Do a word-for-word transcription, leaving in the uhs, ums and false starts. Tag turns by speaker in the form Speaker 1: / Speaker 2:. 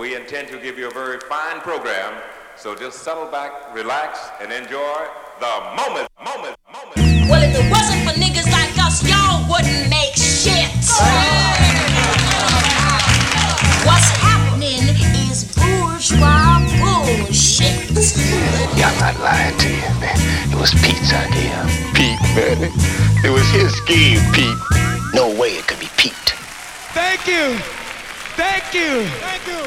Speaker 1: we intend to give you a very fine program. So just settle back, relax, and enjoy the moment, moment, moment.
Speaker 2: Well, if it wasn't for niggas like us, y'all wouldn't make shit. What's happening is bourgeois bullshit.
Speaker 3: Yeah, I'm not lying to you, man. It was Pete's idea. Pete, man. It was his scheme, Pete. No way it could be Pete.
Speaker 4: Thank you. Thank you. Thank you.